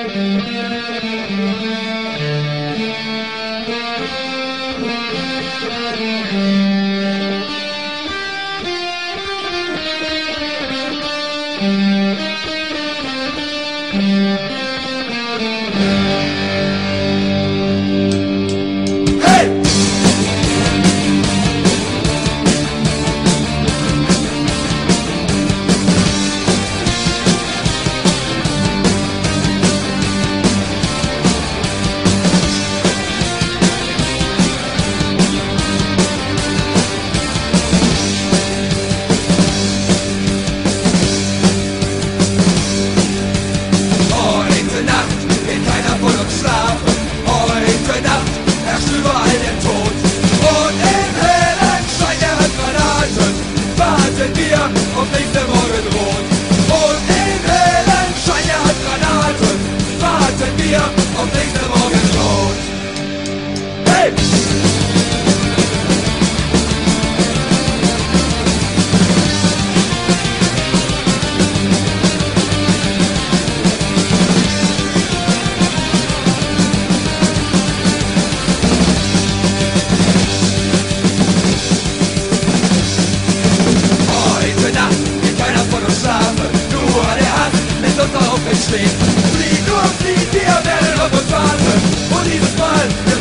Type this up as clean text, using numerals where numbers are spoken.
Auf nächste Morgen rot. Und im hellen Schein der Handgranaten warten wir auf nächste Morgen rot. Hey! Stehen. Flieg nur, flieg, wir werden auf uns warten. Und dieses Mal